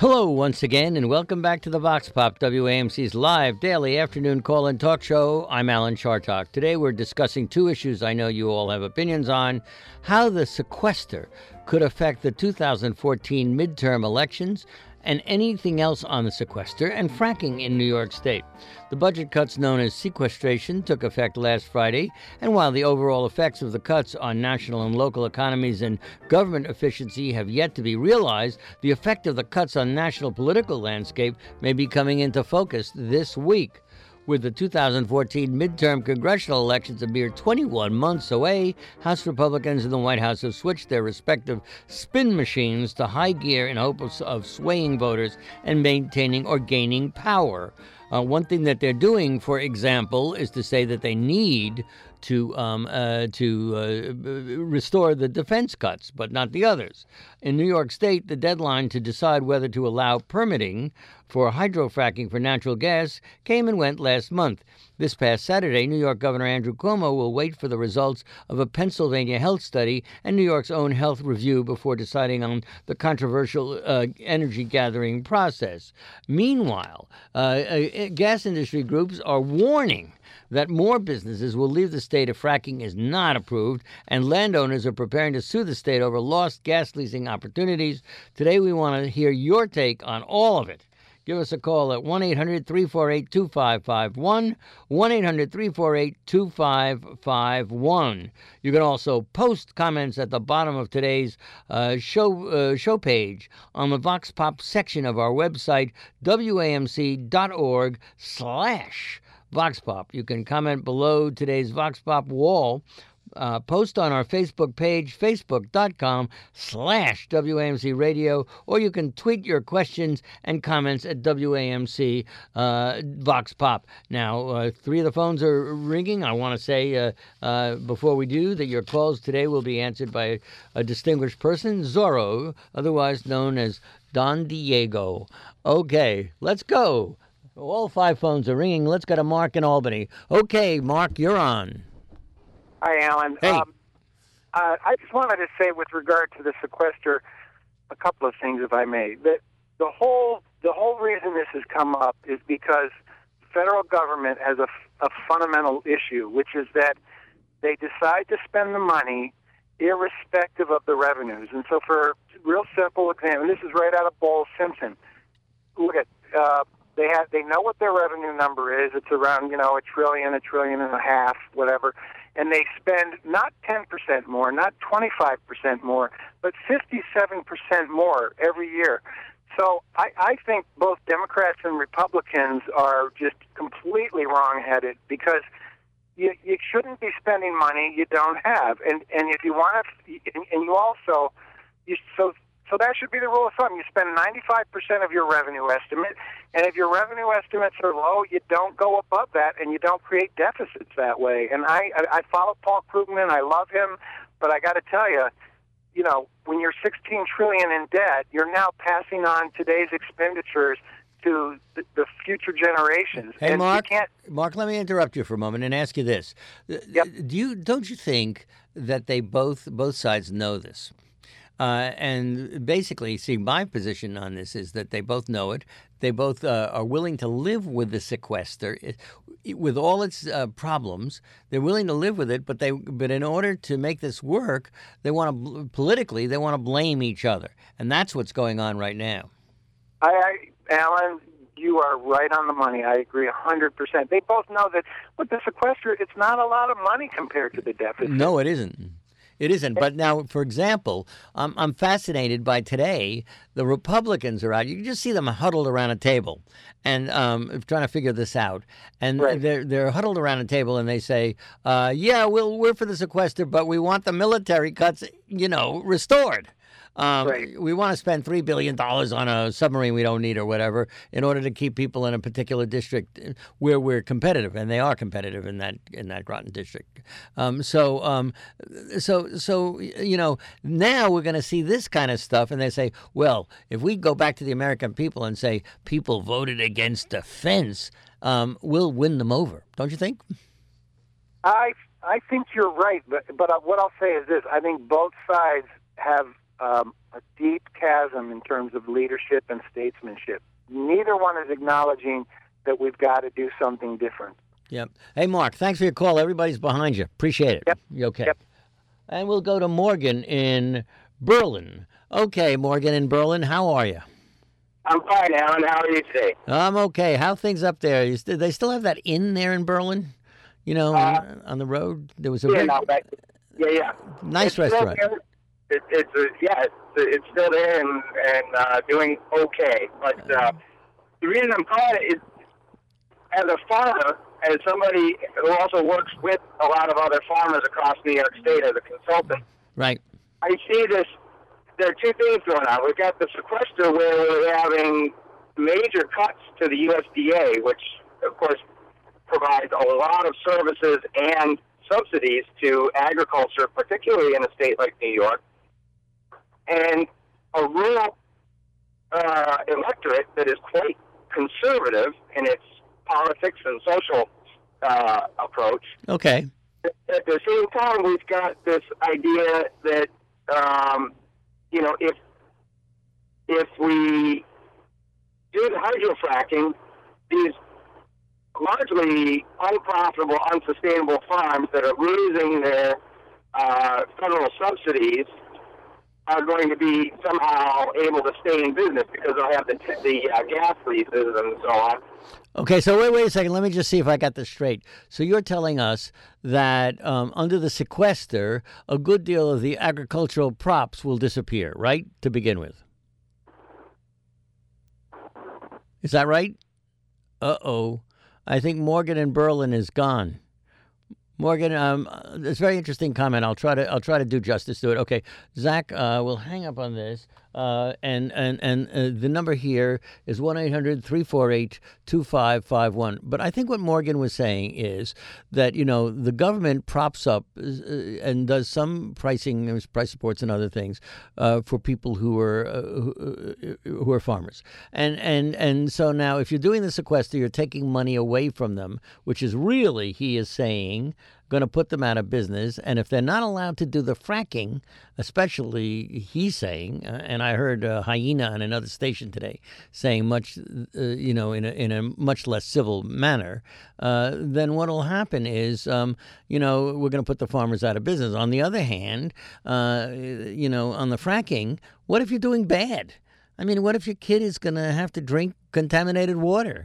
Hello once again, and welcome back to the Vox Pop, WAMC's live daily afternoon call-in talk show. I'm Alan Chartock. Today we're discussing two issues I know you all have opinions on: how the sequester could affect the 2014 midterm elections, and anything else on the sequester, and fracking in New York State. The budget cuts known as sequestration took effect last Friday, and while the overall effects of the cuts on national and local economies and government efficiency have yet to be realized, the effect of the cuts on national political landscape may be coming into focus this week. With the 2014 midterm congressional elections a mere 21 months away, House Republicans in the White House have switched their respective spin machines to high gear in hopes of swaying voters and maintaining or gaining power. One thing that they're doing, for example, is to say that they need to restore the defense cuts, but not the others. In New York State, the deadline to decide whether to allow permitting for hydrofracking for natural gas came and went last month. This past Saturday, New York Governor Andrew Cuomo will wait for the results of a Pennsylvania health study and New York's own health review before deciding on the controversial energy gathering process. Meanwhile, gas industry groups are warning that more businesses will leave the state if fracking is not approved, and landowners are preparing to sue the state over lost gas leasing opportunities. Today we want to hear your take on all of it. Give us a call at 1-800-348-2551, 1-800-348-2551. You can also post comments at the bottom of today's show page on the Vox Pop section of our website, wamc.org/Vox Pop. You can comment below today's Vox Pop wall, post on our Facebook page, facebook.com/WAMC Radio, or you can tweet your questions and comments at WAMC Vox Pop. Now, three of the phones are ringing. I want to say before we do that your calls today will be answered by a distinguished person, Zorro, otherwise known as Don Diego. Okay, let's go. All five phones are ringing. Let's go to Mark in Albany. Okay, Mark, you're on. Hi, Alan. Hey. I just wanted to say, with regard to the sequester, a couple of things, if I may. The whole reason this has come up is because the federal government has a fundamental issue, which is that they decide to spend the money irrespective of the revenues. And so, for a real simple example, and this is right out of Bowles Simpson. Look at they know what their revenue number is. It's around $1 trillion, $1.5 trillion, whatever. And they spend not 10% more, not 25% more, but 57% more every year. So I think both Democrats and Republicans are just completely wrong-headed, because you shouldn't be spending money you don't have. And if you want to, and you also, so that should be the rule of thumb. You spend 95% of your revenue estimate, and if your revenue estimates are low, you don't go above that, and you don't create deficits that way. And I follow Paul Krugman. I love him, but I got to tell you, when you're $16 trillion in debt, you're now passing on today's expenditures to the future generations. Hey, and Mark, let me interrupt you for a moment and ask you this. Yep. Don't you think that they both sides know this? And basically, see, my position on this is that they both know it. They both are willing to live with the sequester, with all its problems. They're willing to live with it, but in order to make this work, they want to blame each other, and that's what's going on right now. Alan, you are right on the money. I agree 100%. They both know that with the sequester, it's not a lot of money compared to the deficit. No, it isn't. It isn't. But now, for example, I'm fascinated by today. The Republicans are out. You can just see them huddled around a table and trying to figure this out. And right. they're huddled around a table and they say, we're for the sequester, but we want the military cuts, restored. Right. We want to spend $3 billion on a submarine we don't need or whatever in order to keep people in a particular district where we're competitive, and they are competitive in that Groton district. So now we're going to see this kind of stuff, and they say, well, if we go back to the American people and say people voted against defense, we'll win them over. Don't you think? I think you're right, but what I'll say is this: I think both sides have a deep chasm in terms of leadership and statesmanship. Neither one is acknowledging that we've got to do something different. Yep. Hey, Mark, thanks for your call. Everybody's behind you. Appreciate it. Yep. You okay? Yep. And we'll go to Morgan in Berlin. Okay, Morgan in Berlin, how are you? I'm fine, Alan. How are you today? I'm okay. How are things up there? They still have that inn there in Berlin? You know, on the road? There was a yeah. nice it's restaurant. It's still there and doing okay. But the reason I'm calling it is, as a farmer, as somebody who also works with a lot of other farmers across New York State as a consultant, right? I see this. There are two things going on. We've got the sequester where we're having major cuts to the USDA, which, of course, provides a lot of services and subsidies to agriculture, particularly in a state like New York, and a rural electorate that is quite conservative in its politics and social approach. Okay. At the same time, we've got this idea that if we do the hydrofracking, these largely unprofitable, unsustainable farms that are losing their federal subsidies are going to be somehow able to stay in business because they'll have the gas leases and so on. Okay, so wait a second. Let me just see if I got this straight. So you're telling us that under the sequester, a good deal of the agricultural props will disappear, right, to begin with? Is that right? Uh-oh. I think Morgan in Berlin is gone. Morgan, it's a very interesting comment. I'll try to do justice to it. Okay, Zach, we'll hang up on this. And the number here is 1-800-348-2551. But I think what Morgan was saying is that, you know, the government props up and does some pricing, price supports and other things for people who are farmers. And so now if you're doing the sequester, you're taking money away from them, which is really, he is saying, going to put them out of business. And if they're not allowed to do the fracking, especially he's saying, and I heard Hyena on another station today saying much, in a much less civil manner, then what will happen is, we're going to put the farmers out of business. On the other hand, on the fracking, what if you're doing bad? I mean, what if your kid is going to have to drink contaminated water?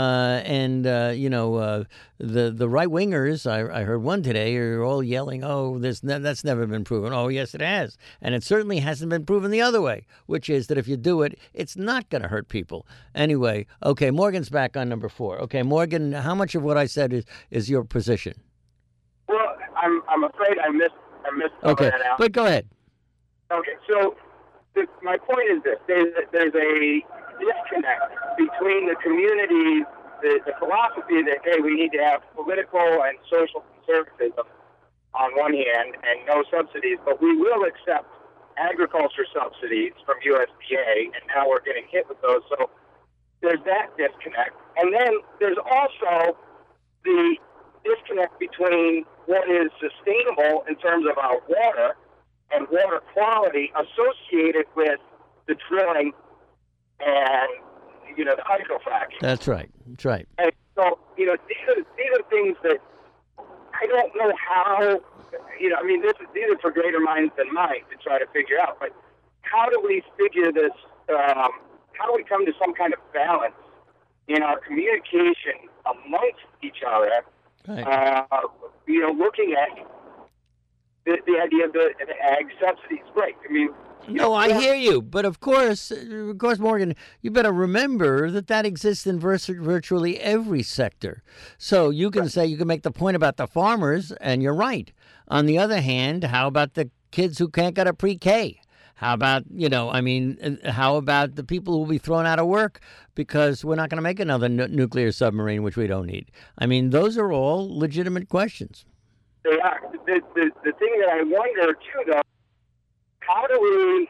The right wingers, I heard one today, are all yelling, "Oh, that's never been proven." Oh, yes, it has, and it certainly hasn't been proven the other way, which is that if you do it, it's not going to hurt people. Anyway, okay, Morgan's back on number 4. Okay, Morgan, how much of what I said is your position? Well, I'm afraid I missed okay, that out. But go ahead. Okay, so my point is this: there's a disconnect between the communities, the philosophy that, hey, we need to have political and social conservatism on one hand and no subsidies, but we will accept agriculture subsidies from USDA, and now we're getting hit with those. So there's that disconnect. And then there's also the disconnect between what is sustainable in terms of our water and water quality associated with the drilling and, the hydrofracking. That's right. And so, these are things that I don't know how, these are for greater minds than mine to try to figure out. But how do we figure this, how do we come to some kind of balance in our communication amongst each other, right. Looking at the idea of the ag subsidies? Right. No, I hear you. But of course, Morgan, you better remember that exists in virtually every sector. So you can say, you can make the point about the farmers, and you're right. On the other hand, how about the kids who can't get a pre-K? How about, how about the people who will be thrown out of work because we're not going to make another nuclear submarine, which we don't need? Those are all legitimate questions. They are. The thing that I wonder, too, though, how do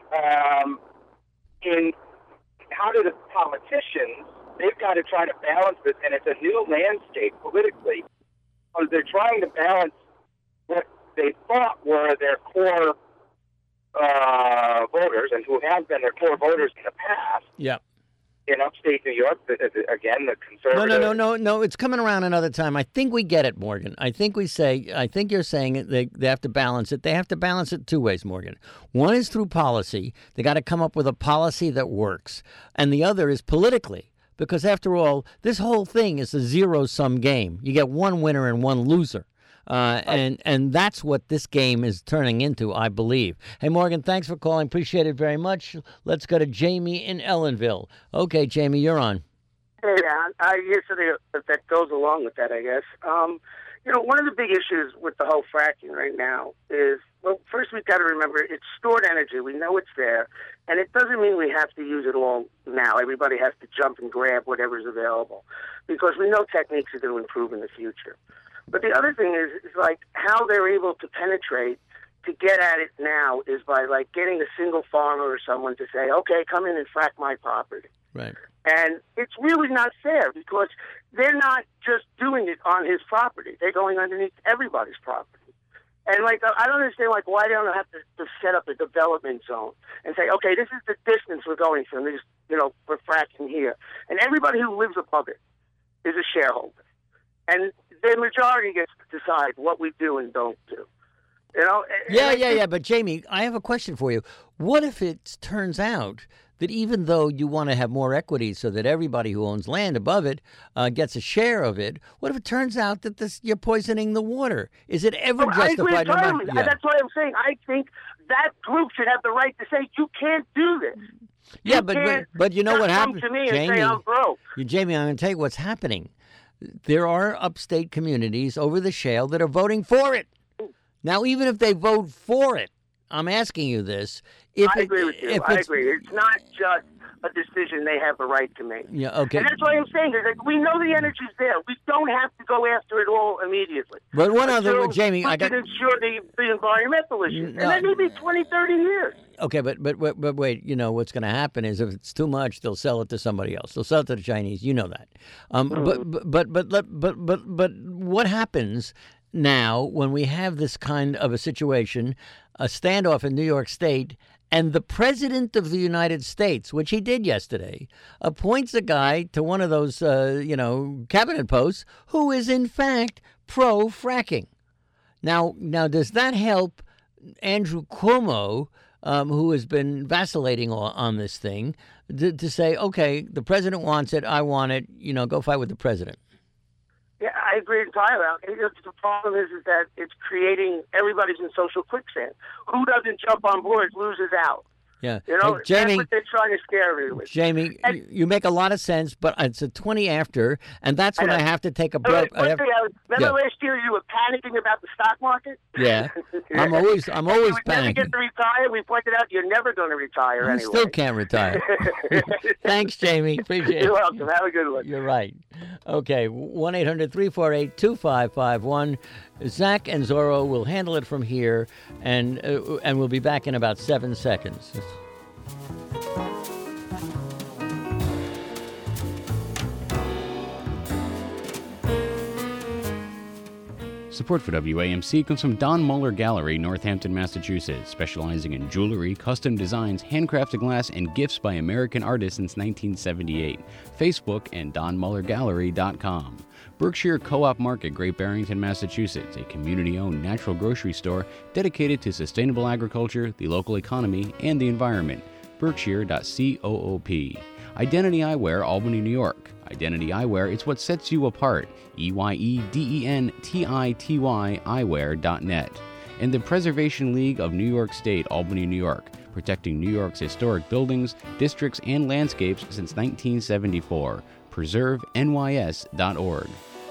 the politicians, they've got to try to balance this, and it's a new landscape politically, because they're trying to balance what they thought were their core voters and who have been their core voters in the past. Yeah. In upstate New York, again, the conservative... No. It's coming around another time. I think we get it, Morgan. I think you're saying they have to balance it. They have to balance it two ways, Morgan. One is through policy. They got to come up with a policy that works. And the other is politically. Because after all, this whole thing is a zero-sum game. You get one winner and one loser. And that's what this game is turning into, I believe. Hey, Morgan, thanks for calling. Appreciate it very much. Let's go to Jamie in Ellenville. Okay, Jamie, you're on. Hey, man. Here's something that goes along with that, I guess. One of the big issues with the whole fracking right now is, well, first we've got to remember it's stored energy. We know it's there, and it doesn't mean we have to use it all now. Everybody has to jump and grab whatever's available because we know techniques are going to improve in the future. But the other thing is like how they're able to penetrate to get at it now is by like getting a single farmer or someone to say, okay, come in and frack my property. Right. And it's really not fair because they're not just doing it on his property. They're going underneath everybody's property. And, like, I don't understand, like, why they don't have to set up a development zone and say, okay, this is the distance we're going from this, we're fracking here. And everybody who lives above it is a shareholder. And the majority gets to decide what we do and don't do. Yeah. But, Jamie, I have a question for you. What if it turns out that even though you want to have more equity so that everybody who owns land above it gets a share of it, what if it turns out that you're poisoning the water? Is it ever justified? That's what I'm saying. I think that group should have the right to say, you can't do this. Yeah, but you know what happens? Come to me Jamie, and say I'm broke. Jamie, I'm going to tell you what's happening. There are upstate communities over the shale that are voting for it. Now, even if they vote for it, I'm asking you this. I agree with you. I agree. It's not just a decision they have the right to make. Yeah, okay. And that's why I'm saying is that we know the energy's there. We don't have to go after it all immediately. But one other, Jamie, I got... ensure the environmental issues. And that may be 20, 30 years. Okay, but wait, what's going to happen is if it's too much, they'll sell it to somebody else. They'll sell it to the Chinese. You know that. But what happens now when we have this kind of a situation, a standoff in New York State, and the President of the United States, which he did yesterday, appoints a guy to one of those, cabinet posts who is, in fact, pro-fracking. Now, does that help Andrew Cuomo, who has been vacillating on this thing, to say, okay, the president wants it, I want it, go fight with the president? Yeah, I agree entirely. The problem is that it's creating everybody's in social quicksand. Who doesn't jump on board loses out. Yeah. Hey, Jamie, that's what they're trying to scare me with. Jamie, you make a lot of sense, but it's a 20 after, and that's when I have to take a break. Remember last year you were panicking about the stock market? Yeah. I'm always you panicking. Never get to retire. We pointed out you're never going to retire anyway. I still can't retire. Thanks, Jamie. Appreciate it. You're welcome. Have a good one. You're right. Okay, 1-800-348-2551. Zach and Zorro will handle it from here, and we'll be back in about 7 seconds. Support for WAMC comes from Don Muller Gallery, Northampton, Massachusetts, specializing in jewelry, custom designs, handcrafted glass, and gifts by American artists since 1978. Facebook and DonMullerGallery.com. Berkshire Co-op Market, Great Barrington, Massachusetts, a community-owned natural grocery store dedicated to sustainable agriculture, the local economy, and the environment. Berkshire.coop. Identity Eyewear, Albany, New York. Identity Eyewear, it's what sets you apart. EYEDENTITY eyewear.net. And the Preservation League of New York State, Albany, New York, protecting New York's historic buildings, districts, and landscapes since 1974. PreserveNYS.org.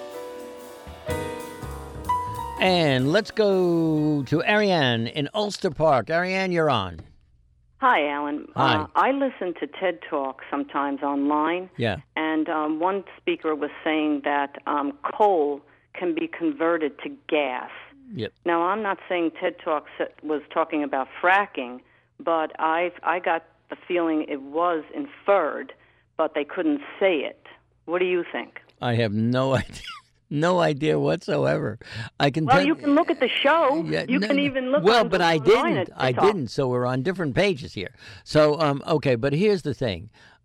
And let's go to Ariane in Ulster Park. Ariane, you're on. Hi, Alan. Hi. I listen to TED Talk sometimes online. Yeah. And one speaker was saying that coal can be converted to gas. Yep. Now, I'm not saying TED Talk was talking about fracking, but I got the feeling it was inferred, but they couldn't say it. What do you think? I have no idea. No idea whatsoever. I can. Well, you can look at the show. Yeah, you can even look. Well, on but I online didn't. at I TikTok. didn't. So we're on different pages here. So okay, but here's the thing.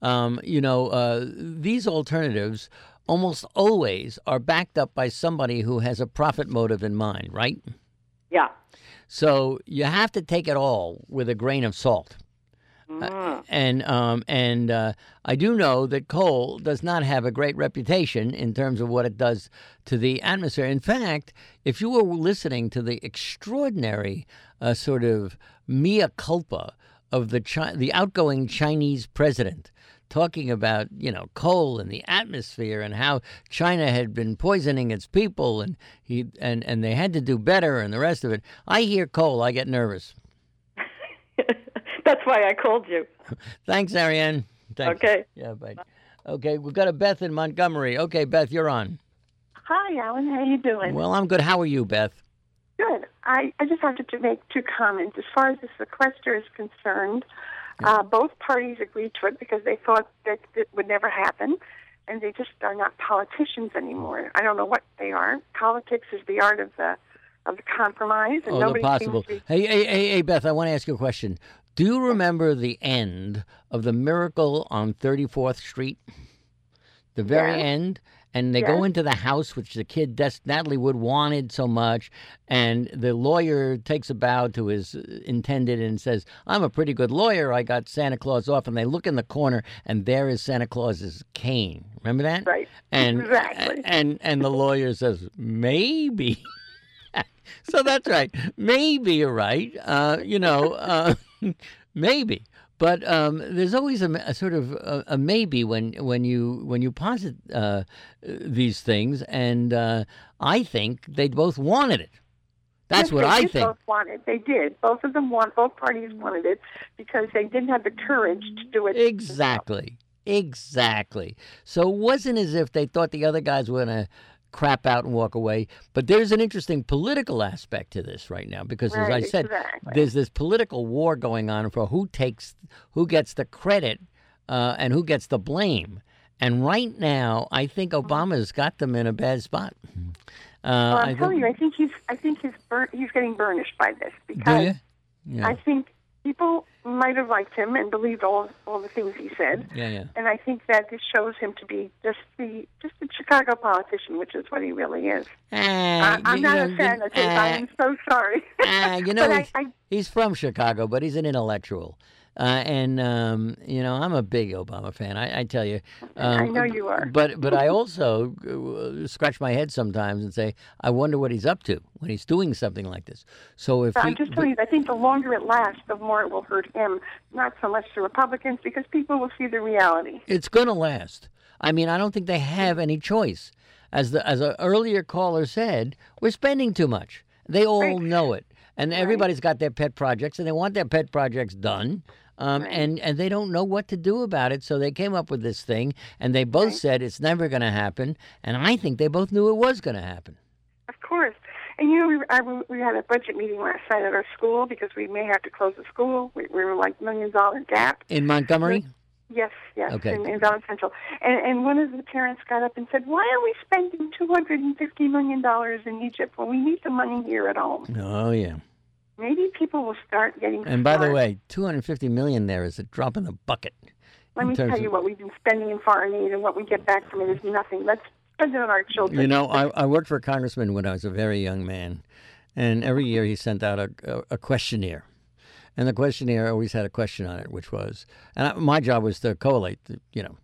These alternatives almost always are backed up by somebody who has a profit motive in mind, right? Yeah. So you have to take it all with a grain of salt. And I do know that coal does not have a great reputation in terms of what it does to the atmosphere. In fact, if you were listening to the extraordinary sort of mea culpa of the outgoing Chinese president talking about, coal and the atmosphere and how China had been poisoning its people and they had to do better and the rest of it. I hear coal, I get nervous. That's why I called you. Thanks, Ariane. Thanks. Okay. Yeah, bye. Okay, we've got a Beth in Montgomery. Okay, Beth, you're on. Hi, Alan. How you doing? Well, I'm good. How are you, Beth? Good. I just wanted to make two comments. As far as the sequester is concerned, both parties agreed to it because they thought that it would never happen, and they just are not politicians anymore. I don't know what they are. Politics is the art of the compromise, and nobody possible. seems to be... Hey, Beth, I want to ask you a question. Do you remember the end of The Miracle on 34th Street? The very end? And they go into the house, which the kid, Natalie Wood, wanted so much, and the lawyer takes a bow to his intended and says, I'm a pretty good lawyer. I got Santa Claus off. And they look in the corner, and there is Santa Claus's cane. Remember that? Right. And, exactly. And the lawyer says, maybe. So that's right. Maybe you're right. Maybe. But there's always a sort of a maybe when you posit these things, and I think they both wanted it. That's what I think. Both wanted. They did. Both of them both parties wanted it because they didn't have the courage to do it. Exactly. So it wasn't as if they thought the other guys were going to crap out and walk away. But there's an interesting political aspect to this right now because, as I said, there's this political war going on for who gets the credit and who gets the blame. And right now, I think Obama's got them in a bad spot. I'm telling you, I think he's getting burnished by this because I think people might have liked him and believed all the things he said. And I think that this shows him to be just a Chicago politician, which is what he really is. I'm not a fan of his. I am so sorry. He's from Chicago, but he's an intellectual. I'm a big Obama fan. I tell you. I know you are. But I also scratch my head sometimes and say, I wonder what he's up to when he's doing something like this. So I'm just telling you, I think the longer it lasts, the more it will hurt him, not so much the Republicans, because people will see the reality. It's going to last. I mean, I don't think they have any choice. As an earlier caller said, we're spending too much. They all know it. And everybody's got their pet projects, and they want their pet projects done. And they don't know what to do about it, so they came up with this thing, and they both said it's never going to happen, and I think they both knew it was going to happen. Of course. And, we had a budget meeting last night at our school because we may have to close the school. We were like $1 million gap. In Montgomery? Yes, okay. in Valley Central. And one of the parents got up and said, why are we spending $250 million in Egypt when we need the money here at home? Oh, yeah. Maybe people will start getting smart. And by the way, $250 million there is a drop in the bucket. Let me tell you what we've been spending in foreign aid, and what we get back from it is nothing. Let's spend it on our children. I worked for a congressman when I was a very young man, and every year he sent out a questionnaire. And the questionnaire always had a question on it, which was, and my job was to collate, the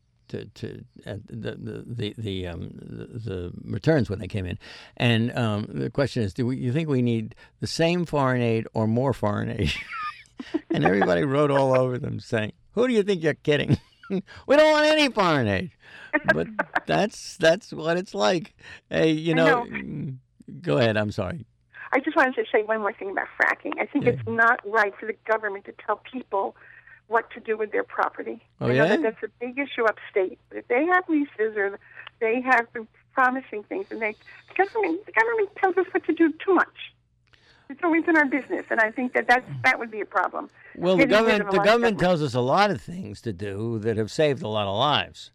returns when they came in. And the question is, you think we need the same foreign aid or more foreign aid? And everybody wrote all over them saying, who do you think you're kidding? We don't want any foreign aid. But that's what it's like. Hey, go ahead. I'm sorry. I just wanted to say one more thing about fracking. I think it's not right for the government to tell people what to do with their property. Oh, I know that's a big issue upstate. But if they have leases or they have been promising things, and the government tells us what to do too much. It's always in our business, and I think that would be a problem. Well, the government tells us a lot of things to do that have saved a lot of lives.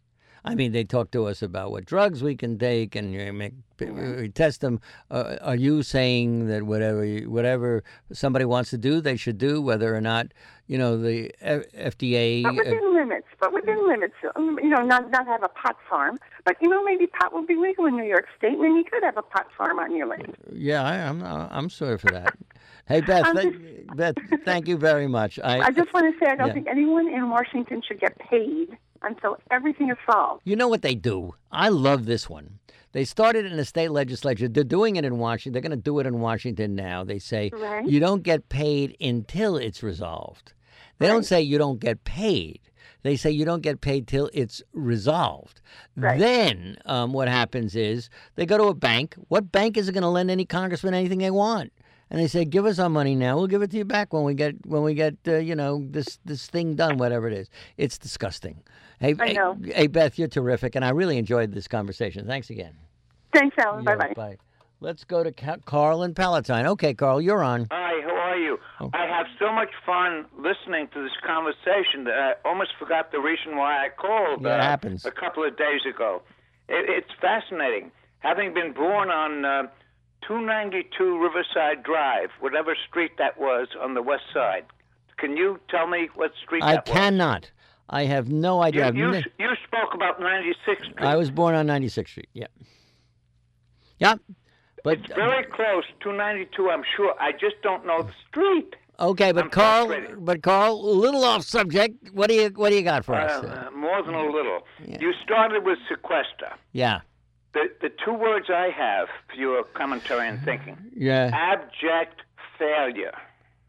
I mean, they talk to us about what drugs we can take, and we test them. Are you saying that whatever somebody wants to do, they should do, whether or not the FDA? But within limits. Not have a pot farm. But maybe pot will be legal in New York State, and then you could have a pot farm on your land. Yeah, I'm sorry for that. Hey, Beth, Beth, thank you very much. I just want to say I don't think anyone in Washington should get paid until everything is solved. You know what they do? I love this one. They started in the state legislature. They're doing it in Washington. They're going to do it in Washington now. They say you don't get paid until it's resolved. They don't say you don't get paid. They say you don't get paid till it's resolved. Right. Then what happens is they go to a bank. What bank is going to lend any congressman anything they want? And they say, give us our money now. We'll give it to you back when we get this thing done, whatever it is. It's disgusting. Hey, Beth, you're terrific, and I really enjoyed this conversation. Thanks again. Thanks, Alan. Bye-bye. Bye. Let's go to Carl in Palatine. Okay, Carl, you're on. Hi, how are you? Oh. I have so much fun listening to this conversation that I almost forgot the reason why I called it happens. A couple of days ago. It's fascinating. Having been born on 292 Riverside Drive, whatever street that was on the west side. Can you tell me what street that was? I cannot. I have no idea. You spoke about 96th Street. I was born on 96th Street, yeah. Yeah. But it's very close, 292, I'm sure. I just don't know the street. Okay, but Carl, a little off subject. What do you got for us? More than a little. Yeah. You started with sequester. Yeah. The two words I have for your commentary and thinking. Yeah. Abject failure.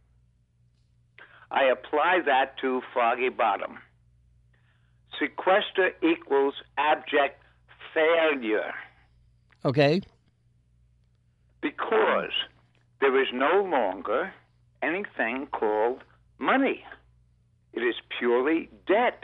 I apply that to Foggy Bottom. Sequester equals abject failure. Okay. Because there is no longer anything called money. It is purely debt.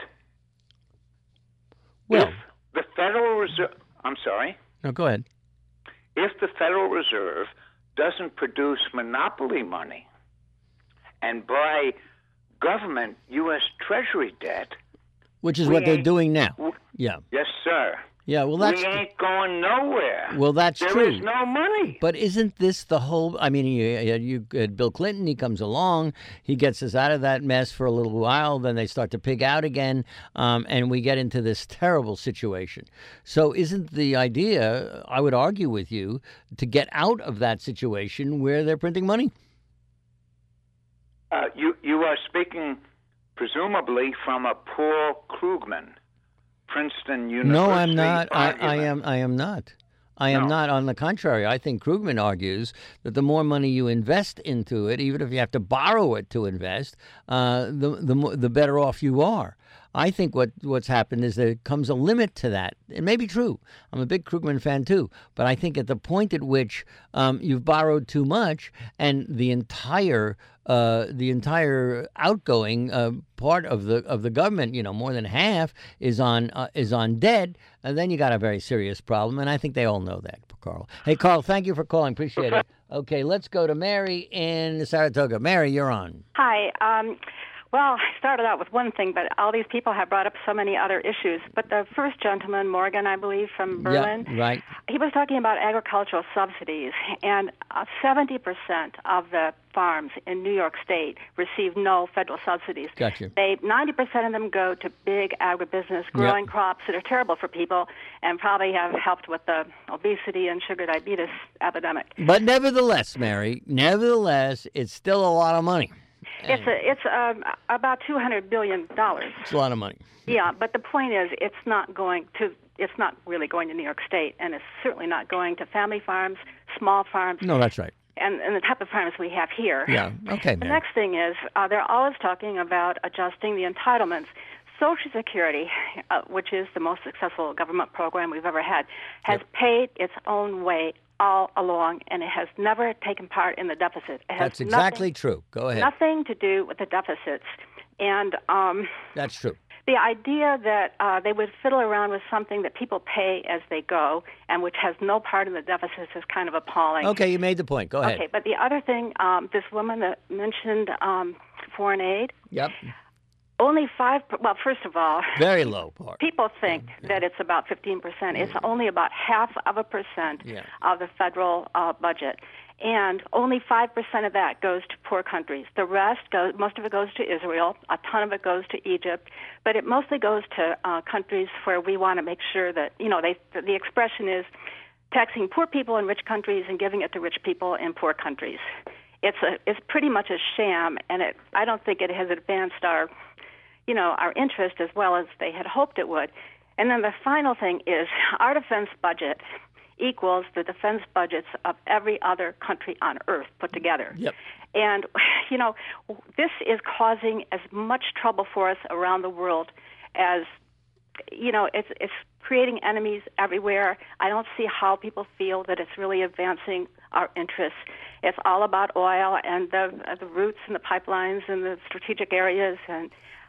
Well, if the Federal Reserve... I'm sorry? No, go ahead. If the Federal Reserve doesn't produce monopoly money and buy government U.S. Treasury debt... Which is what they're doing now. Yeah. Yes, sir. Yeah, well, we ain't going nowhere. Well, that's true. There is no money. But isn't this the whole... I mean, you had Bill Clinton. He comes along. He gets us out of that mess for a little while. Then they start to pig out again, and we get into this terrible situation. So isn't the idea, I would argue with you, to get out of that situation where they're printing money? You are speaking, presumably, from a Paul Krugman, Princeton University. No, I'm not. I am not. I am not. On the contrary, I think Krugman argues that the more money you invest into it, even if you have to borrow it to invest, the better off you are. I think what's happened is there comes a limit to that. It may be true. I'm a big Krugman fan too, but I think at the point at which you've borrowed too much and the entire outgoing part of the government, more than half is on debt, and then you got a very serious problem. And I think they all know that, Carl. Hey, Carl, thank you for calling. Appreciate it. Okay, let's go to Mary in Saratoga. Mary, you're on. Hi. Well, I started out with one thing, but all these people have brought up so many other issues. But the first gentleman, Morgan, I believe, from Berlin, right. He was talking about agricultural subsidies, and 70% of the farms in New York State receive no federal subsidies. Gotcha. 90% of them go to big agribusiness growing crops that are terrible for people and probably have helped with the obesity and sugar diabetes epidemic. But nevertheless, Mary, it's still a lot of money. It's about $200 billion. It's a lot of money. Yeah, but the point is, it's not really going to New York State, and it's certainly not going to family farms, small farms. No, that's right. And the type of farms we have here. Yeah, okay, The next thing is, they're always talking about adjusting the entitlements. Social Security, which is the most successful government program we've ever had, has paid its own way all along, and it has never taken part in the deficit. That's exactly true. Go ahead. Nothing to do with the deficits. And that's true. The idea that they would fiddle around with something that people pay as they go and which has no part in the deficits is kind of appalling. Okay, you made the point. Go ahead. Okay, but the other thing, this woman that mentioned foreign aid. Yep. only 5%. Well, first of all, very low part. People think that it's about 15%. It's only about 0.5% of the federal budget. And only 5% of that goes to poor countries. The rest most of it goes to Israel. A ton of it goes to Egypt. But it mostly goes to countries where we want to make sure that, the expression is taxing poor people in rich countries and giving it to rich people in poor countries. It's pretty much a sham, and I don't think it has advanced our interest as well as they had hoped it would. And then the final thing is our defense budget equals the defense budgets of every other country on earth put together. Yep. And, this is causing as much trouble for us around the world as, it's creating enemies everywhere. I don't see how people feel that it's really advancing our interests. It's all about oil and the routes and the pipelines and the strategic areas, and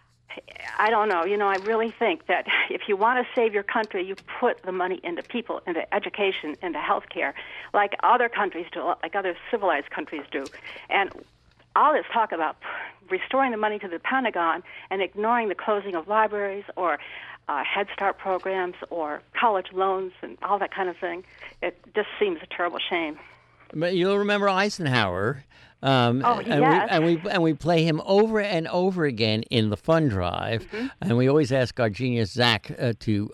I don't know. I really think that if you want to save your country, you put the money into people, into education, into healthcare, like other countries do, like other civilized countries do. And all this talk about restoring the money to the Pentagon and ignoring the closing of libraries or Head Start programs or college loans and all that kind of thing, it just seems a terrible shame. But you'll remember Eisenhower. Yes. And we play him over and over again in the fund drive, and we always ask our genius Zach to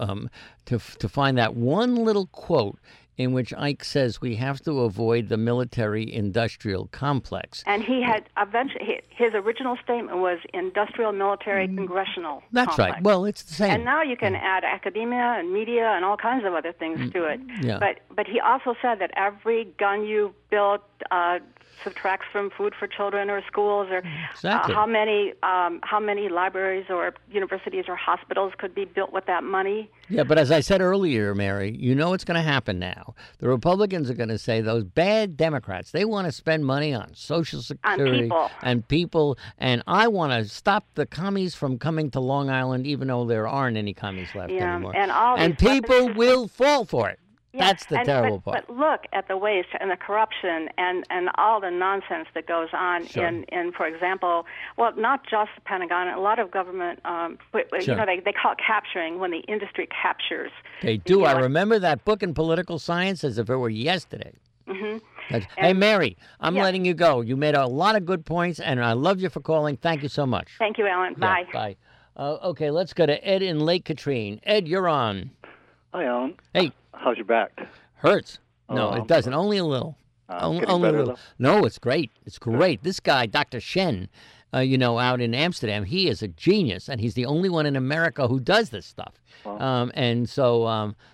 find that one little quote in which Ike says we have to avoid the military-industrial complex. And he had eventually his original statement was industrial-military congressional. That's complex. right. Well, it's the same. And now you can add academia and media and all kinds of other things to it. Yeah. But he also said that every gun you build subtracts from food for children or schools, or exactly. how many libraries or universities or hospitals could be built with that money. Yeah, but as I said earlier, Mary, you know what's going to happen now. The Republicans are going to say those bad Democrats, they want to spend money on Social Security and people, and I want to stop the commies from coming to Long Island, even though there aren't any commies left anymore. And people will fall for it. Yeah, that's the terrible part. But look at the waste and the corruption and all the nonsense that goes on in, for example, well, not just the Pentagon, a lot of government, they call it capturing when the industry captures. They do. I remember that book in political science as if it were yesterday. Mm-hmm. Hey, Mary, I'm letting you go. You made a lot of good points, and I love you for calling. Thank you so much. Thank you, Alan. Bye. Bye. Okay, let's go to Ed in Lake Katrine. Ed, you're on. Hi, Alan. Hey. How's your back? Hurts. No, it doesn't. Only a little. Only a little. No, it's great. It's great. This guy, Dr. Shen, out in Amsterdam, he is a genius, and he's the only one in America who does this stuff. Wow. And so,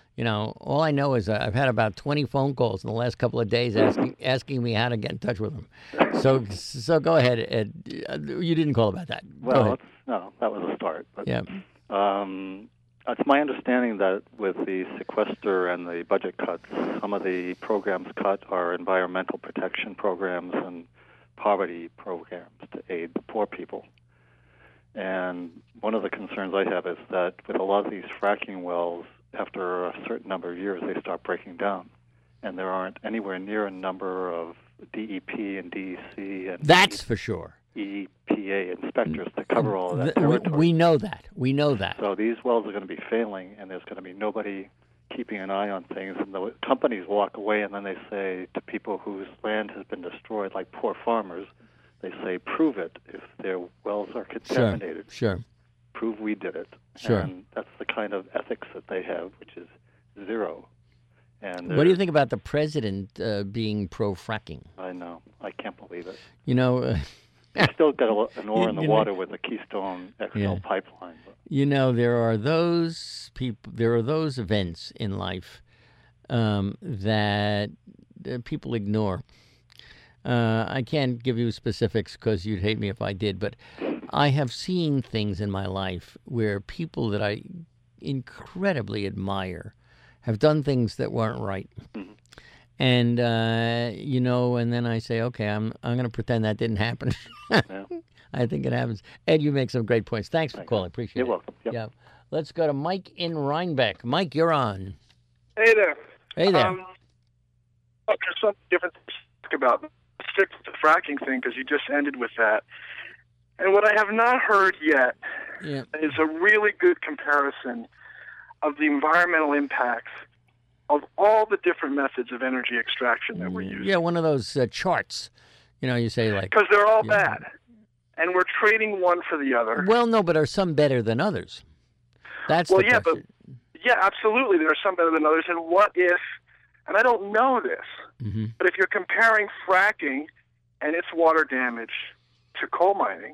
all I know is I've had about 20 phone calls in the last couple of days asking me how to get in touch with him. So go ahead, Ed. You didn't call about that. Well, no, that was a start. But, yeah. It's my understanding that with the sequester and the budget cuts, some of the programs cut are environmental protection programs and poverty programs to aid the poor people. And one of the concerns I have is that with a lot of these fracking wells, after a certain number of years, they start breaking down. And there aren't anywhere near a number of DEP and DEC and that's for sure. EPA inspectors to cover all of that territory. We know that. So these wells are going to be failing, and there's going to be nobody keeping an eye on things. And the companies walk away, and then they say to people whose land has been destroyed, like poor farmers, they say, prove it if their wells are contaminated. Sure. Prove we did it. Sure. And that's the kind of ethics that they have, which is zero. And what do you think about the president being pro-fracking? I know. I can't believe it. You still got an oar in the water with the Keystone XL pipeline. But. There are those people. There are those events in life that people ignore. I can't give you specifics because you'd hate me if I did, but I have seen things in my life where people that I incredibly admire have done things that weren't right. Mm-hmm. And, and then I say, okay, I'm going to pretend that didn't happen. Yeah. I think it happens. Ed, you make some great points. Thanks for calling. Appreciate it. You're welcome. Yep. Yeah. Let's go to Mike in Rhinebeck. Mike, you're on. Hey there. Hey there. There's something different to talk about. Stick with the fracking thing because you just ended with that. And what I have not heard yet is a really good comparison of the environmental impacts of all the different methods of energy extraction that we're using. Yeah, one of those charts. You say like... Because they're all bad. And we're trading one for the other. Well, no, but are some better than others? That's the question. Yeah, absolutely. There are some better than others. And what if, and I don't know this, but if you're comparing fracking and its water damage to coal mining,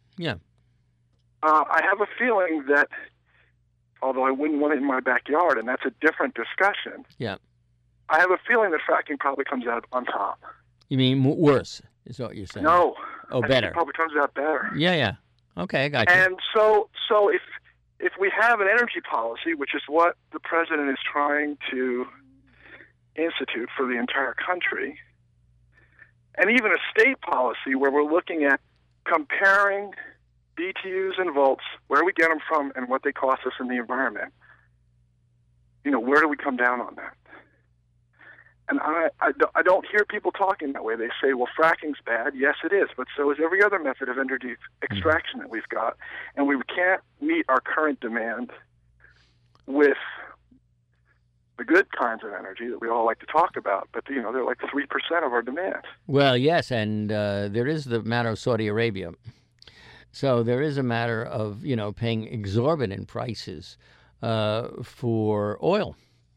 I have a feeling that, although I wouldn't want it in my backyard, and that's a different discussion, I have a feeling that fracking probably comes out on top. You mean worse, is what you're saying? No. Oh, better. It probably comes out better. Yeah. Okay, I got you. And so if we have an energy policy, which is what the president is trying to institute for the entire country, and even a state policy where we're looking at comparing BTUs and volts, where we get them from, and what they cost us in the environment, where do we come down on that? And I don't hear people talking that way. They say, well, fracking's bad. Yes, it is, but so is every other method of energy extraction that we've got. And we can't meet our current demand with the good kinds of energy that we all like to talk about. But, they're like 3% of our demand. Well, yes, and there is the matter of Saudi Arabia. So there is a matter of, paying exorbitant prices for oil.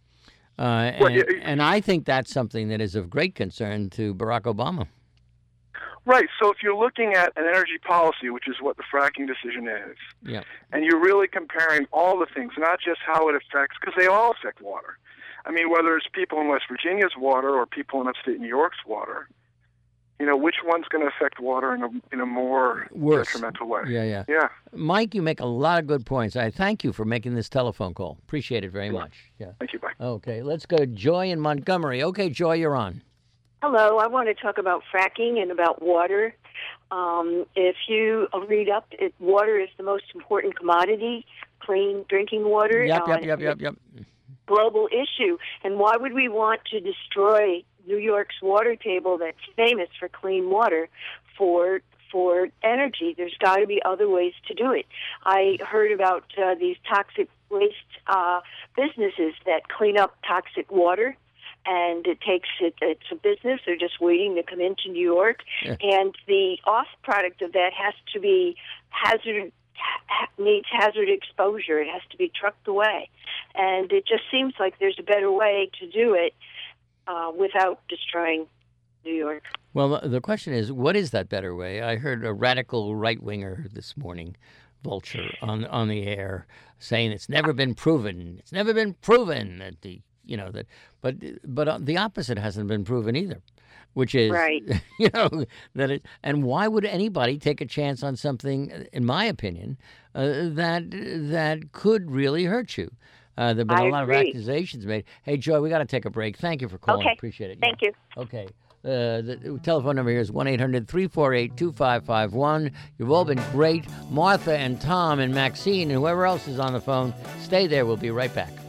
And I think that's something that is of great concern to Barack Obama. Right. So if you're looking at an energy policy, which is what the fracking decision is, and you're really comparing all the things, not just how it affects, because they all affect water. I mean, whether it's people in West Virginia's water or people in upstate New York's water, which one's going to affect water in a more detrimental way? Yeah. Mike, you make a lot of good points. I thank you for making this telephone call. Appreciate it very much. Yeah. Thank you. Bye. Okay, let's go to Joy in Montgomery. Okay, Joy, you're on. Hello. I want to talk about fracking and about water. If you read up, water is the most important commodity, clean drinking water. Yep. Global issue. And why would we want to destroy New York's water table that's famous for clean water for energy? There's got to be other ways to do it. I heard about these toxic waste businesses that clean up toxic water, and it's a business. They're just waiting to come into New York, and the off product of that has to be needs hazard exposure. It has to be trucked away, and it just seems like there's a better way to do it without destroying New York. Well, the question is, what is that better way? I heard a radical right-winger this morning, Vulture, on the air, saying it's never been proven. It's never been proven that but the opposite hasn't been proven either, which is right. And why would anybody take a chance on something, in my opinion, that could really hurt you? There have been a lot of accusations made. Hey, Joy, we got to take a break. Thank you for calling. Okay. Appreciate it. Thank you. Okay. The telephone number here is 1-800-348-2551. You've all been great. Martha and Tom and Maxine and whoever else is on the phone, stay there. We'll be right back.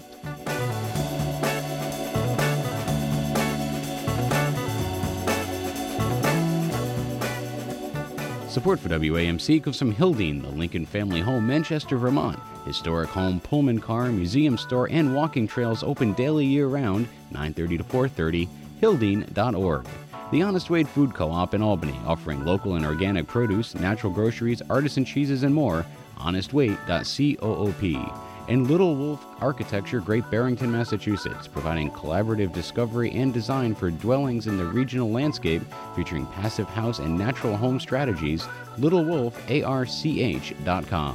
Support for WAMC comes from Hildene, the Lincoln Family Home, Manchester, Vermont. Historic home, Pullman car, museum store, and walking trails open daily year-round, 9:30 to 4:30, hildene.org. The Honest Wade Food Co-op in Albany, offering local and organic produce, natural groceries, artisan cheeses, and more, honestwade.coop. And Little Wolf Architecture, Great Barrington, Massachusetts, providing collaborative discovery and design for dwellings in the regional landscape, featuring passive house and natural home strategies. LittleWolfARCH.com.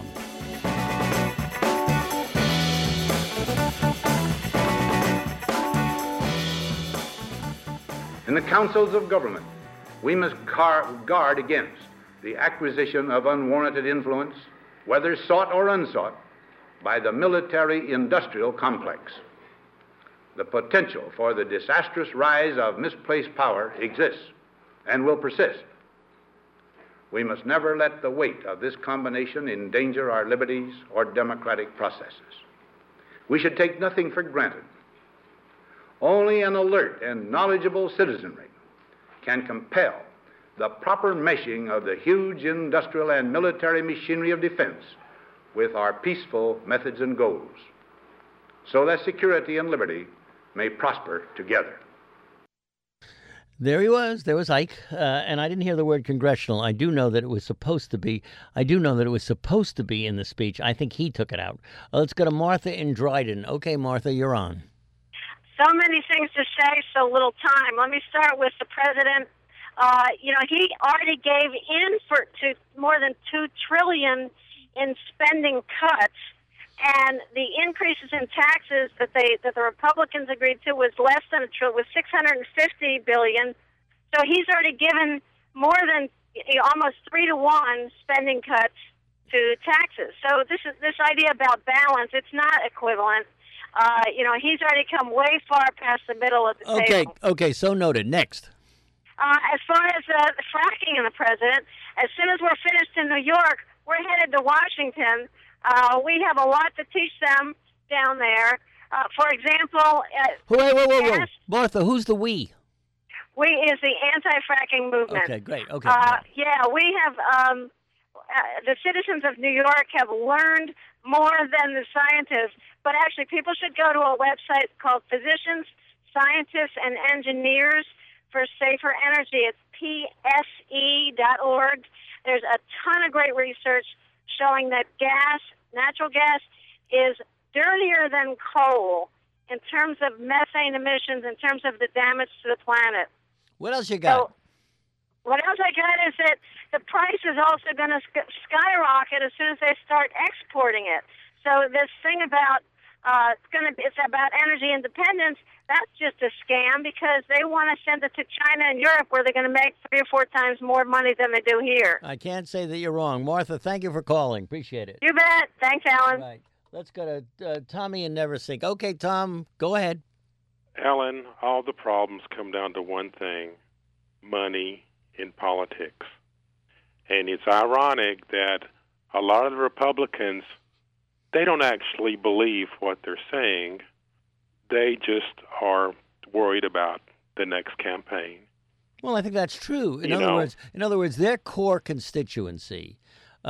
In the councils of government, we must guard against the acquisition of unwarranted influence, whether sought or unsought, by the military-industrial complex. The potential for the disastrous rise of misplaced power exists and will persist. We must never let the weight of this combination endanger our liberties or democratic processes. We should take nothing for granted. Only an alert and knowledgeable citizenry can compel the proper meshing of the huge industrial and military machinery of defense with our peaceful methods and goals, so that security and liberty may prosper together. There he was. There was Ike. And I didn't hear the word congressional. I do know that it was supposed to be. I do know that it was supposed to be in the speech. I think he took it out. Let's go to Martha in Dryden. Okay, Martha, you're on. So many things to say, so little time. Let me start with the president. He already gave in to more than $2 trillion in spending cuts. And the increases in taxes that the Republicans agreed to was less than $1 trillion, was $650 billion. So he's already given more than almost 3-to-1 spending cuts to taxes. So this idea about balance, it's not equivalent. He's already come way far past the middle of the table. Okay. So noted. Next. As far as the fracking and the president, as soon as we're finished in New York, we're headed to Washington. We have a lot to teach them down there. For example... Whoa. Martha, who's the we? We is the anti-fracking movement. Okay, great. Okay. We have... the citizens of New York have learned more than the scientists, but actually people should go to a website called Physicians, Scientists, and Engineers for Safer Energy. It's pse.org. There's a ton of great research showing that natural gas, is dirtier than coal in terms of methane emissions, in terms of the damage to the planet. What else you got? So, what else I got is that the price is also going to skyrocket as soon as they start exporting it. So this thing about it's about energy independence, that's just a scam because they want to send it to China and Europe where they're going to make 3 or 4 times more money than they do here. I can't say that you're wrong. Martha, thank you for calling. Appreciate it. You bet. Thanks, Alan. Right. Let's go to Tommy in Neversink. Okay, Tom, go ahead. Alan, all the problems come down to one thing, money in politics. And it's ironic that a lot of the Republicans, they don't actually believe what they're saying. They just are worried about the next campaign. Well, I think that's true. In other words, their core constituency,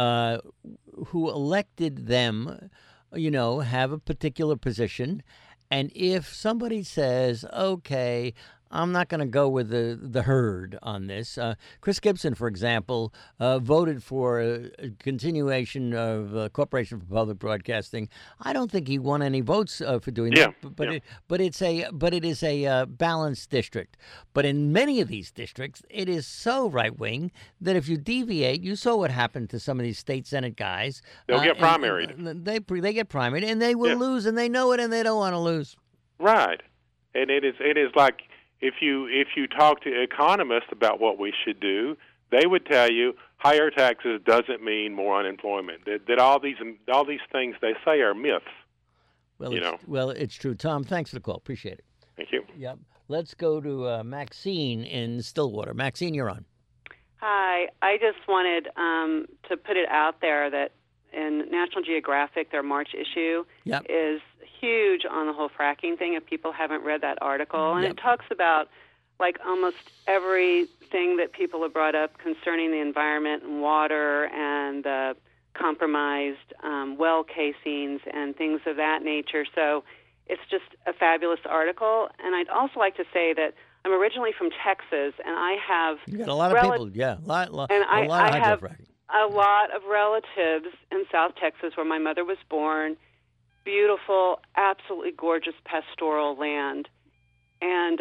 who elected them, have a particular position. And if somebody says, okay, I'm not going to go with the herd on this. Chris Gibson, for example, voted for a continuation of Corporation for Public Broadcasting. I don't think he won any votes for doing that, but it is a balanced district. But in many of these districts, it is so right wing that if you deviate, you saw what happened to some of these state senate guys. They'll get primaried. They get primaried, and they will lose, and they know it, and they don't want to lose. Right, and it is like. If you talk to economists about what we should do, they would tell you higher taxes doesn't mean more unemployment. That all these things they say are myths. Well, it's true. Tom, thanks for the call. Appreciate it. Thank you. Yep. Let's go to Maxine in Stillwater. Maxine, you're on. Hi. I just wanted to put it out there that in National Geographic, their March issue is huge on the whole fracking thing, if people haven't read that article. And it talks about, like, almost everything that people have brought up concerning the environment and water and the compromised well casings and things of that nature. So it's just a fabulous article. And I'd also like to say that I'm originally from Texas, and I have... You got a lot of people, a lot of hydrofracking. A lot of relatives in South Texas where my mother was born. Beautiful, absolutely gorgeous pastoral land. And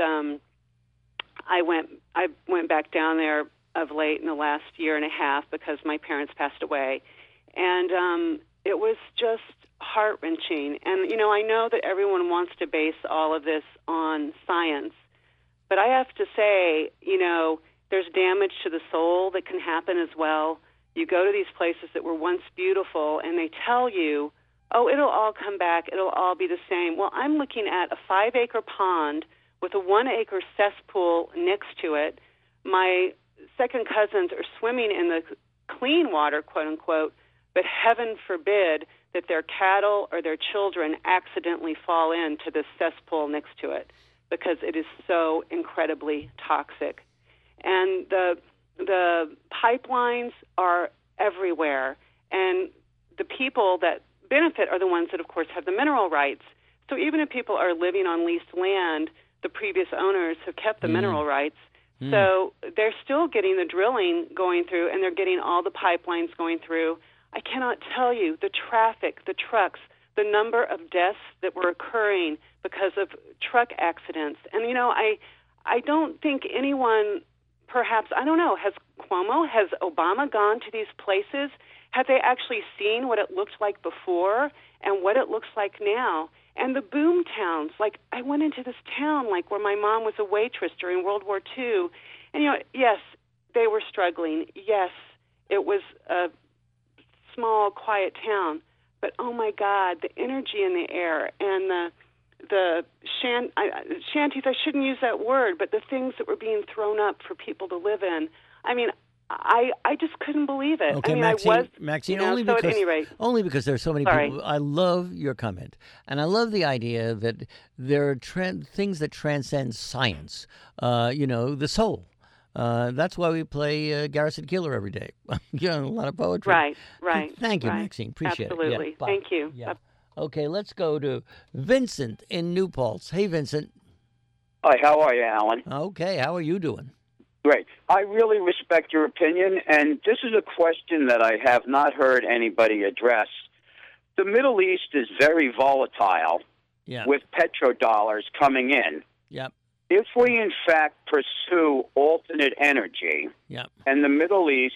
I went back down there of late in the last year and a half because my parents passed away. And it was just heart-wrenching. And, I know that everyone wants to base all of this on science. But I have to say, there's damage to the soul that can happen as well. You go to these places that were once beautiful, and they tell you, oh, it'll all come back, it'll all be the same. Well, I'm looking at a 5-acre pond with a 1-acre cesspool next to it. My second cousins are swimming in the clean water, quote unquote, but heaven forbid that their cattle or their children accidentally fall into the cesspool next to it because it is so incredibly toxic. And the the pipelines are everywhere, and the people that benefit are the ones that, of course, have the mineral rights. So even if people are living on leased land, the previous owners have kept the mineral rights. So they're still getting the drilling going through, and they're getting all the pipelines going through. I cannot tell you the traffic, the trucks, the number of deaths that were occurring because of truck accidents. And, you know, I don't think anyone, perhaps, I don't know, has Cuomo, has Obama gone to these places? Have they actually seen what it looked like before and what it looks like now? And the boom towns, like I went into this town like where my mom was a waitress during World War II. And, you know, yes, they were struggling. Yes, it was a small, quiet town. But, oh, my God, the energy in the air and the shanties, I shouldn't use that word, but the things that were being thrown up for people to live in. I mean, I just couldn't believe it. Okay, I mean, Maxine, only because, at any rate. Only because there's so many people. I love your comment, and I love the idea that there are things that transcend science. You know, the soul. That's why we play Garrison Keillor every day. You know, a lot of poetry. Right. Thank you, Maxine. Appreciate Absolutely. it. Yeah, thank you. Yeah. Okay, let's go to Vincent in New Paltz. Hey, Vincent. Hi, how are you, Alan? Okay, how are you doing? Great. I really respect your opinion, and this is a question that I have not heard anybody address. The Middle East is very volatile with petrodollars coming in. Yep. If we, in fact, pursue alternate energy and the Middle East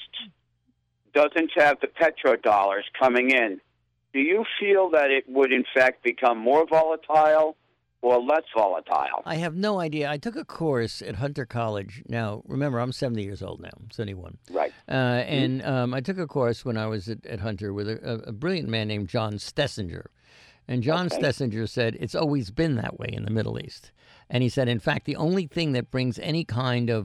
doesn't have the petrodollars coming in, do you feel that it would, in fact, become more volatile or less volatile? I have no idea. I took a course at Hunter College. Now, remember, I'm 70 years old now. I'm 71. Right. And I took a course when I was at Hunter with a brilliant man named John Stessinger. And John Stessinger said, it's always been that way in the Middle East. And he said, in fact, the only thing that brings any kind of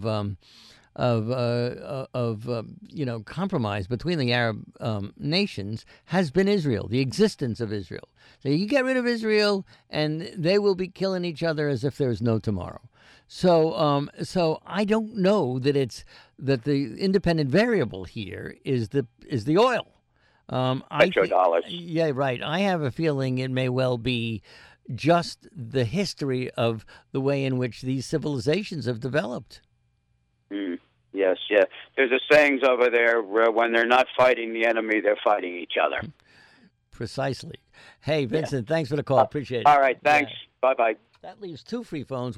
compromise between the Arab nations has been Israel, the existence of Israel. So you get rid of Israel, and they will be killing each other as if there's no tomorrow. So I don't know that the independent variable here is the oil. Petrodollars. Yeah, right. I have a feeling it may well be just the history of the way in which these civilizations have developed. Yes. There's a sayings over there where when they're not fighting the enemy, they're fighting each other. Precisely. Hey, Vincent, thanks for the call. Appreciate it. All right, thanks. Yeah. Bye-bye. That leaves two free phones,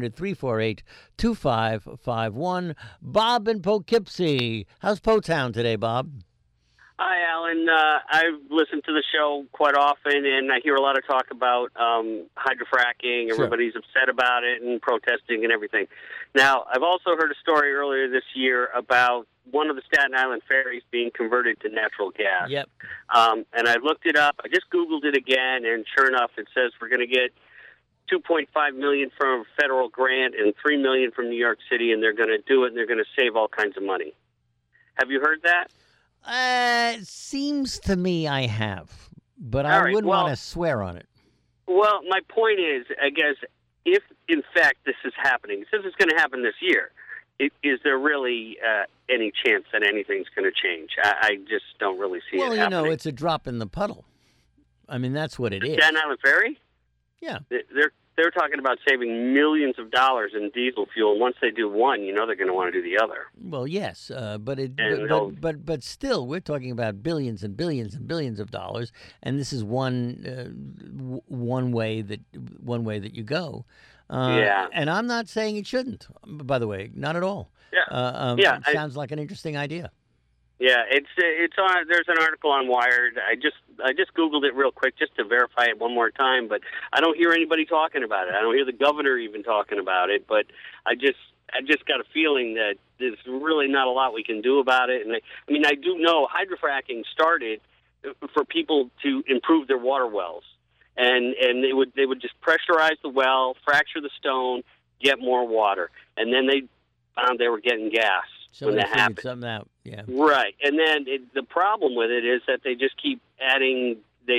1-800-348-2551. Bob in Poughkeepsie. How's Potown today, Bob? Hi, Alan. I've listened to the show quite often, and I hear a lot of talk about hydrofracking. Everybody's upset about it and protesting and everything. Now, I've also heard a story earlier this year about one of the Staten Island ferries being converted to natural gas. Yep. And I looked it up. I just Googled it again, and sure enough, it says we're going to get $2.5 million from a federal grant and $3 million from New York City, and they're going to do it, and they're going to save all kinds of money. Have you heard that? It seems to me I have, but I wouldn't want to swear on it. Well, my point is, I guess, if in fact this is happening, since it's going to happen this year, is there really any chance that anything's going to change? I just don't really see it happening. Well, you know, it's a drop in the puddle. I mean, that's what it is. Staten Island Ferry? Yeah. They're talking about saving millions of dollars in diesel fuel. And once they do one, you know they're going to want to do the other. Well, yes, but still, we're talking about billions and billions and billions of dollars, and this is one way that you go. And I'm not saying it shouldn't. By the way, not at all. Yeah. It sounds like an interesting idea. Yeah, it's on. There's an article on Wired. I just Googled it real quick just to verify it one more time, but I don't hear anybody talking about it. I don't hear the governor even talking about it. But I just got a feeling that there's really not a lot we can do about it. And I mean, I do know hydrofracking started for people to improve their water wells, and they would just pressurize the well, fracture the stone, get more water, and then they found they were getting gas. So when that happened. Something out, yeah. Right, and then the problem with it is that they just keep adding. They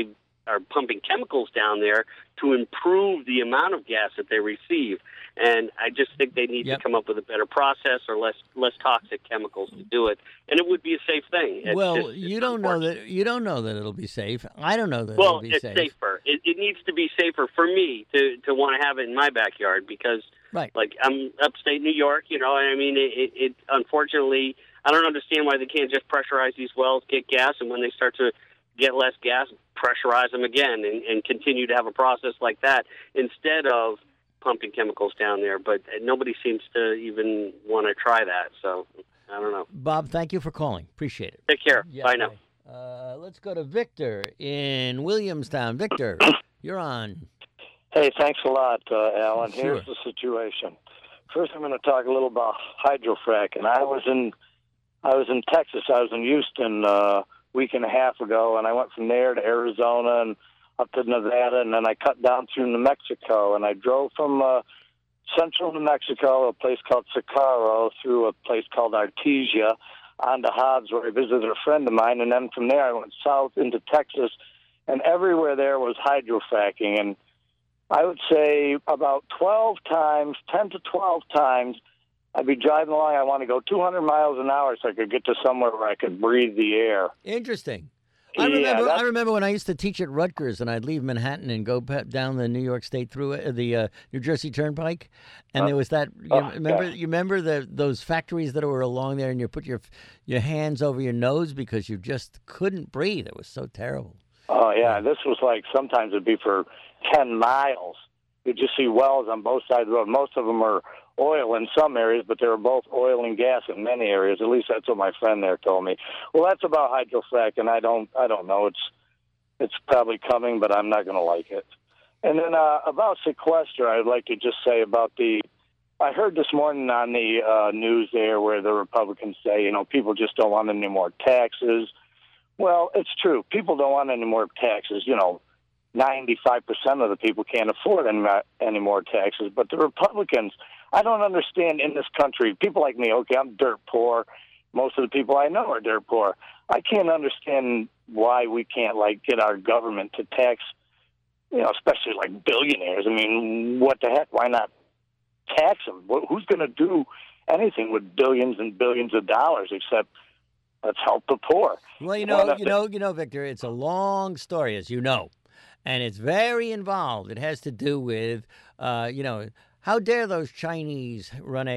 are pumping chemicals down there to improve the amount of gas that they receive. And I just think they need to come up with a better process or less toxic chemicals to do it, and it would be a safe thing. You don't know that it'll be safe. I don't know that it'll be safe. Well, it's safer. It needs to be safer for me to want to have it in my backyard because, like, I'm upstate New York. You know, I mean, it unfortunately, I don't understand why they can't just pressurize these wells, get gas, and when they start to get less gas, pressurize them again and continue to have a process like that instead of pumping chemicals down there, but nobody seems to even want to try that, so I don't know. Bob, thank you for calling. Appreciate it. Take care. Yeah, bye now. Let's go to Victor in Williamstown. Victor, you're on. Hey, thanks a lot, Alan. Sure. Here's the situation. First, I'm going to talk a little about hydrofracking. I was in Texas. I was in Houston a week and a half ago, and I went from there to Arizona and up to Nevada, and then I cut down through New Mexico, and I drove from central New Mexico, a place called Sicaro, through a place called Artesia, on to Hobbs, where I visited a friend of mine, and then from there I went south into Texas, and everywhere there was hydrofracking, and I would say about 10 to 12 times, I'd be driving along, I want to go 200 miles an hour so I could get to somewhere where I could breathe the air. Interesting. I remember when I used to teach at Rutgers, and I'd leave Manhattan and go down the New York State through the New Jersey Turnpike, and there was that. You remember those factories that were along there, and you put your hands over your nose because you just couldn't breathe. It was so terrible. Oh yeah, this was like sometimes it'd be for 10 miles. You'd just see wells on both sides of the road. Most of them are oil in some areas, but they were both oil and gas in many areas. At least that's what my friend there told me. Well, that's about hydrofrack, and I don't know. It's probably coming, but I'm not going to like it. And then about sequester, I'd like to just say about I heard this morning on the news there where the Republicans say, people just don't want any more taxes. Well, it's true. People don't want any more taxes. 95% of the people can't afford any more taxes. But the Republicans, I don't understand in this country, people like me, okay, I'm dirt poor. Most of the people I know are dirt poor. I can't understand why we can't, get our government to tax, especially like billionaires. I mean, what the heck? Why not tax them? Who's going to do anything with billions and billions of dollars except let's help the poor? Well, Victor, it's a long story, as you know. And it's very involved. It has to do with, how dare those Chinese run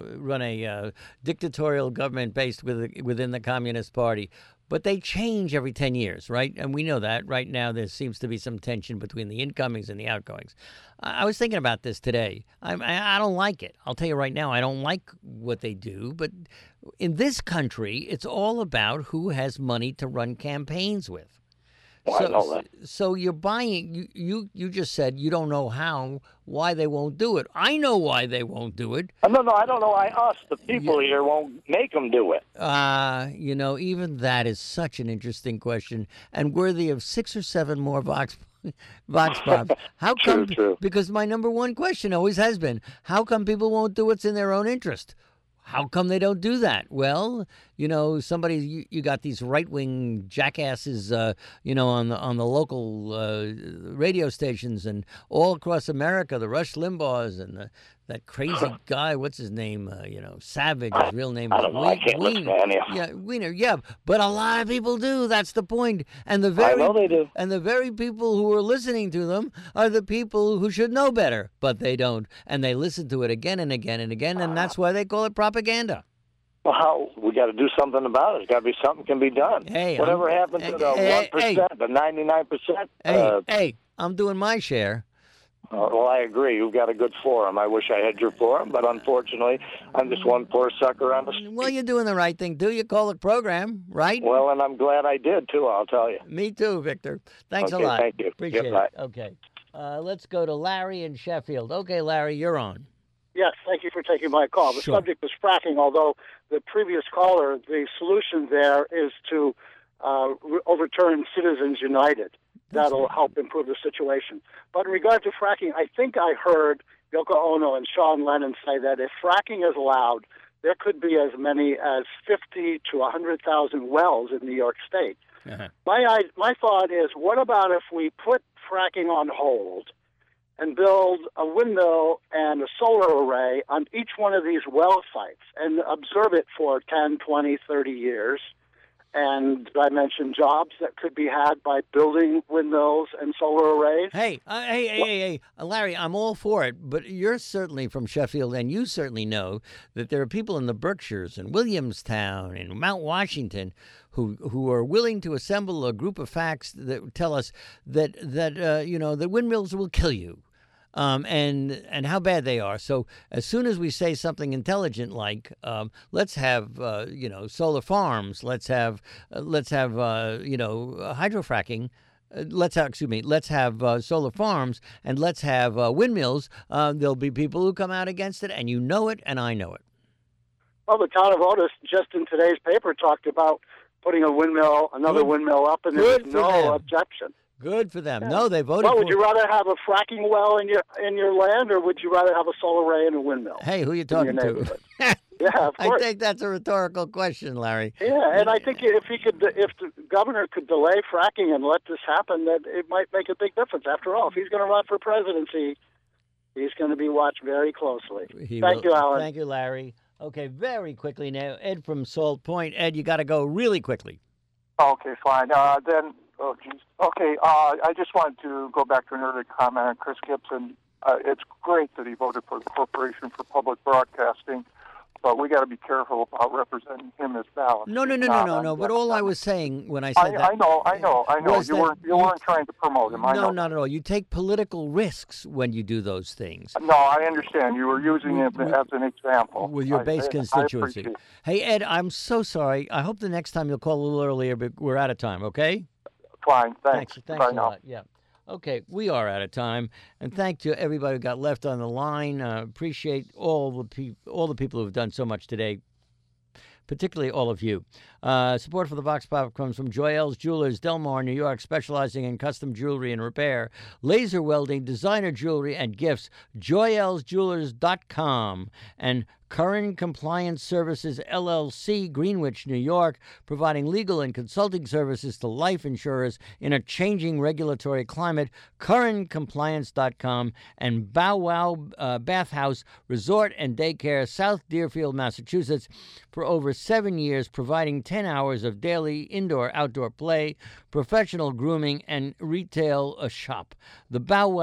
a dictatorial government based within the Communist Party? But they change every 10 years, right? And we know that. Right now there seems to be some tension between the incomings and the outgoings. I was thinking about this today. I don't like it. I'll tell you right now, I don't like what they do. But in this country, it's all about who has money to run campaigns with. Well, I know that. So you're buying. You just said you don't know why they won't do it. I know why they won't do it. No, I don't know why us, the people here, won't make them do it. Even that is such an interesting question and worthy of 6 or 7 more Vox Pops. How come? True. Because my number one question always has been, how come people won't do what's in their own interest? How come they don't do that? Well, you got these right-wing jackasses, on the local radio stations and all across America, the Rush Limbaughs and that crazy guy, what's his name? Savage. His real name is Wiener. Yeah, Wiener. Yeah, but a lot of people do. That's the point. And I know they do. And the very people who are listening to them are the people who should know better, but they don't. And they listen to it again and again and again, and that's why they call it propaganda. Well, we got to do something about it. There's got to be something can be done. Whatever happened to the 1%, the 99%? Hey, I'm doing my share. Well, I agree. You've got a good forum. I wish I had your forum, but unfortunately, I'm just one poor sucker on the street. Well, you're doing the right thing, too. You call the program, right? Well, and I'm glad I did, too, I'll tell you. Me too, Victor. Thanks a lot. Thank you. Appreciate it. Bye. Okay. Let's go to Larry in Sheffield. Okay, Larry, you're on. Yes, thank you for taking my call. The subject was fracking, although the previous caller, the solution there is to overturn Citizens United. That'll help improve the situation. But in regard to fracking, I think I heard Yoko Ono and Sean Lennon say that if fracking is allowed, there could be as many as 50 to 100,000 wells in New York State. My thought is, what about if we put fracking on hold and build a windmill and a solar array on each one of these well sites and observe it for 10, 20, 30 years? And I mentioned jobs that could be had by building windmills and solar arrays. Hey, Larry, I'm all for it, but you're certainly from Sheffield, and you certainly know that there are people in the Berkshires and Williamstown and Mount Washington who are willing to assemble a group of facts that tell us that windmills will kill you. And how bad they are. So as soon as we say something intelligent like let's have solar farms, let's have hydrofracking, let's have solar farms, and let's have windmills, there'll be people who come out against it, and you know it, and I know it. Well, the town of Otis just in today's paper talked about putting another windmill up, and there's no objection. Good for them. Yeah. No, they voted. Well, would you rather have a fracking well in your land, or would you rather have a solar array and a windmill? Hey, who are you talking to? Yeah, of course. I think that's a rhetorical question, Larry. Yeah, and I think if the governor could delay fracking and let this happen, that it might make a big difference. After all, if he's going to run for presidency, he's going to be watched very closely. Thank you, Alan. Thank you, Larry. Okay, very quickly now, Ed from Salt Point. Ed, you got to go really quickly. Okay, fine. Oh, geez. Okay, I just wanted to go back to an earlier comment on Chris Gibson. It's great that he voted for the Corporation for Public Broadcasting, but we got to be careful about representing him as balanced. No. But all I was saying when I said that... I know. You weren't trying to promote him. No, not at all. You take political risks when you do those things. No, I understand. You were using him as an example. With your base constituency. Hey, Ed, I'm so sorry. I hope the next time you'll call a little earlier, but we're out of time, okay? Fine, thanks. Thanks a lot. Yeah. Okay, we are out of time, and thank to everybody who got left on the line. Appreciate all the people who have done so much today, particularly all of you. Support for the Vox Pop comes from Joyelle's Jewelers, Del Mar, New York, specializing in custom jewelry and repair, laser welding, designer jewelry, and gifts. JoyellesJewelers.com and Curran Compliance Services, LLC, Greenwich, New York, providing legal and consulting services to life insurers in a changing regulatory climate. CurranCompliance.com and Bow Wow Bathhouse Resort and Daycare, South Deerfield, Massachusetts, for over 7 years, providing 10 hours of daily indoor-outdoor play, professional grooming, and retail shop. The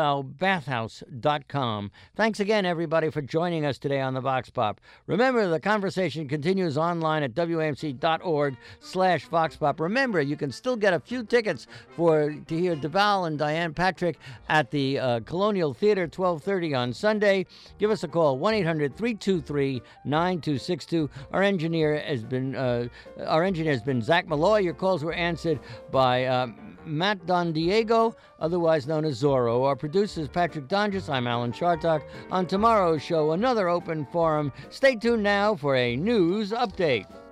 BowWowBathhouse.com. Thanks again, everybody, for joining us today on the Vox Pop. Remember, the conversation continues online at WAMC.org/VoxPop. Remember, you can still get a few tickets to hear DeVal and Diane Patrick at the Colonial Theater, 12:30 on Sunday. Give us a call, 1-800-323-9262. Our engineer has been Zach Malloy. Your calls were answered by Matt Don Diego, otherwise known as Zorro. Our producer is Patrick Donges. I'm Alan Chartok. On tomorrow's show, another open forum. Stay tuned now for a news update.